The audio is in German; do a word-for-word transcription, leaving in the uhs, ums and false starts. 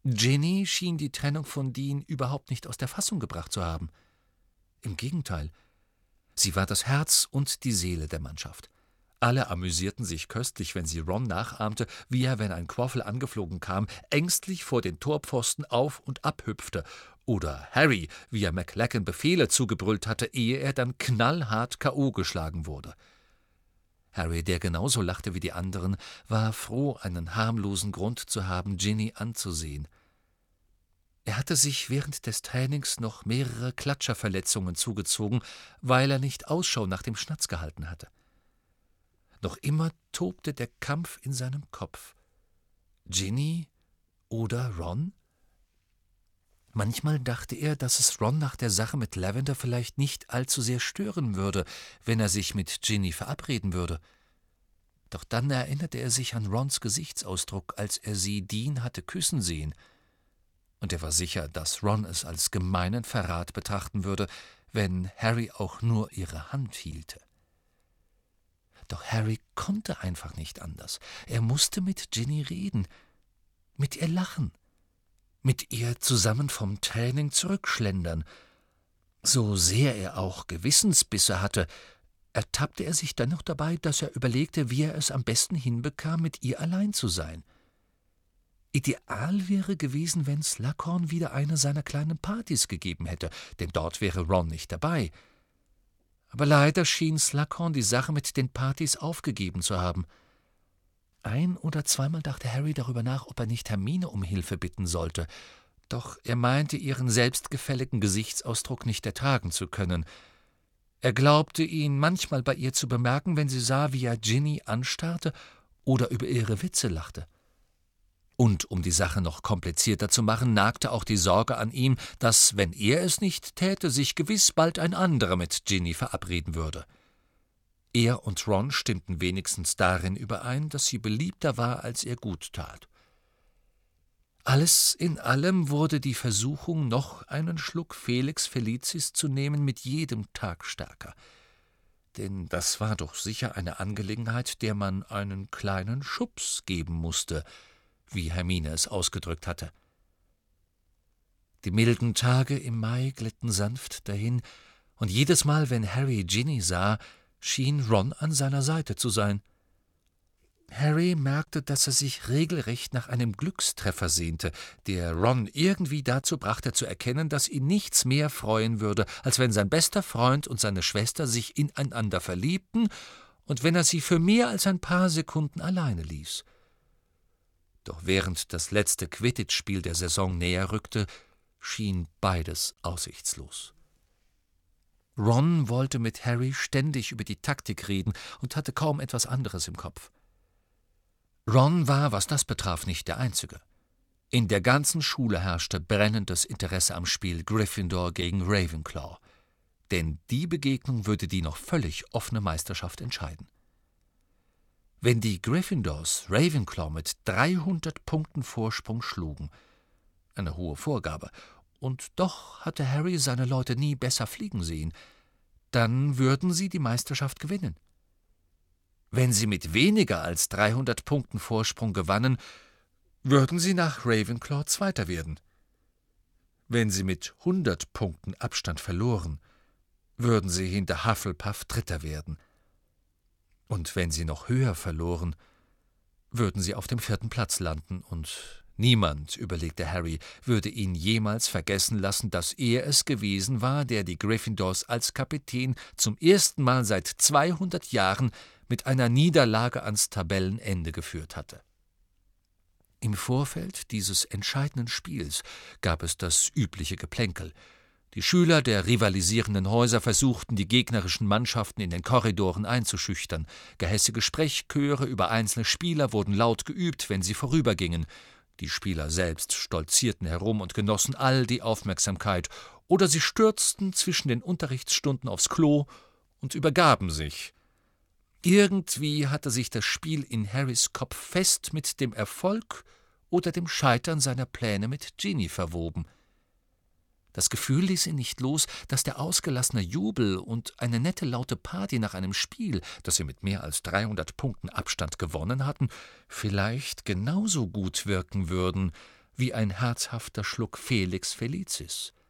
Ginny schien die Trennung von Dean überhaupt nicht aus der Fassung gebracht zu haben. Im Gegenteil, sie war das Herz und die Seele der Mannschaft. Alle amüsierten sich köstlich, wenn sie Ron nachahmte, wie er, wenn ein Quaffel angeflogen kam, ängstlich vor den Torpfosten auf und ab hüpfte, oder Harry, wie er McLaggen Befehle zugebrüllt hatte, ehe er dann knallhart K O geschlagen wurde. Harry, der genauso lachte wie die anderen, war froh, einen harmlosen Grund zu haben, Ginny anzusehen. Er hatte sich während des Trainings noch mehrere Klatscherverletzungen zugezogen, weil er nicht Ausschau nach dem Schnatz gehalten hatte. Noch immer tobte der Kampf in seinem Kopf. Ginny oder Ron? Manchmal dachte er, dass es Ron nach der Sache mit Lavender vielleicht nicht allzu sehr stören würde, wenn er sich mit Ginny verabreden würde. Doch dann erinnerte er sich an Rons Gesichtsausdruck, als er sie Dean hatte küssen sehen. Und er war sicher, dass Ron es als gemeinen Verrat betrachten würde, wenn Harry auch nur ihre Hand hielte. Doch Harry konnte einfach nicht anders. Er musste mit Ginny reden, mit ihr lachen, mit ihr zusammen vom Training zurückschlendern. So sehr er auch Gewissensbisse hatte, ertappte er sich dennoch dabei, dass er überlegte, wie er es am besten hinbekam, mit ihr allein zu sein. Ideal wäre gewesen, wenn Slughorn wieder eine seiner kleinen Partys gegeben hätte, denn dort wäre Ron nicht dabei. Aber leider schien Slughorn die Sache mit den Partys aufgegeben zu haben. Ein- oder zweimal dachte Harry darüber nach, ob er nicht Hermine um Hilfe bitten sollte, doch er meinte, ihren selbstgefälligen Gesichtsausdruck nicht ertragen zu können. Er glaubte, ihn manchmal bei ihr zu bemerken, wenn sie sah, wie er Ginny anstarrte oder über ihre Witze lachte. Und um die Sache noch komplizierter zu machen, nagte auch die Sorge an ihm, dass, wenn er es nicht täte, sich gewiss bald ein anderer mit Ginny verabreden würde. Er und Ron stimmten wenigstens darin überein, dass sie beliebter war, als er gut tat. Alles in allem wurde die Versuchung, noch einen Schluck Felix Felicis zu nehmen, mit jedem Tag stärker. Denn das war doch sicher eine Angelegenheit, der man einen kleinen Schubs geben musste, wie Hermine es ausgedrückt hatte. Die milden Tage im Mai glitten sanft dahin, und jedes Mal, wenn Harry Ginny sah, schien Ron an seiner Seite zu sein. Harry merkte, dass er sich regelrecht nach einem Glückstreffer sehnte, der Ron irgendwie dazu brachte zu erkennen, dass ihn nichts mehr freuen würde, als wenn sein bester Freund und seine Schwester sich ineinander verliebten und wenn er sie für mehr als ein paar Sekunden alleine ließ. Doch während das letzte Quidditch-Spiel der Saison näher rückte, schien beides aussichtslos. Ron wollte mit Harry ständig über die Taktik reden und hatte kaum etwas anderes im Kopf. Ron war, was das betraf, nicht der Einzige. In der ganzen Schule herrschte brennendes Interesse am Spiel Gryffindor gegen Ravenclaw, denn die Begegnung würde die noch völlig offene Meisterschaft entscheiden. Wenn die Gryffindors Ravenclaw mit dreihundert Punkten Vorsprung schlugen, eine hohe Vorgabe, und doch hatte Harry seine Leute nie besser fliegen sehen, dann würden sie die Meisterschaft gewinnen. Wenn sie mit weniger als dreihundert Punkten Vorsprung gewannen, würden sie nach Ravenclaw Zweiter werden. Wenn sie mit hundert Punkten Abstand verloren, würden sie hinter Hufflepuff Dritter werden. Und wenn sie noch höher verloren, würden sie auf dem vierten Platz landen, und niemand, überlegte Harry, würde ihn jemals vergessen lassen, dass er es gewesen war, der die Gryffindors als Kapitän zum ersten Mal seit zweihundert Jahren mit einer Niederlage ans Tabellenende geführt hatte. Im Vorfeld dieses entscheidenden Spiels gab es das übliche Geplänkel. Die Schüler der rivalisierenden Häuser versuchten, die gegnerischen Mannschaften in den Korridoren einzuschüchtern. Gehässige Sprechchöre über einzelne Spieler wurden laut geübt, wenn sie vorübergingen. Die Spieler selbst stolzierten herum und genossen all die Aufmerksamkeit, oder sie stürzten zwischen den Unterrichtsstunden aufs Klo und übergaben sich. Irgendwie hatte sich das Spiel in Harrys Kopf fest mit dem Erfolg oder dem Scheitern seiner Pläne mit Ginny verwoben. Das Gefühl ließ ihn nicht los, dass der ausgelassene Jubel und eine nette laute Party nach einem Spiel, das sie mit mehr als dreihundert Punkten Abstand gewonnen hatten, vielleicht genauso gut wirken würden, wie ein herzhafter Schluck Felix Felicis.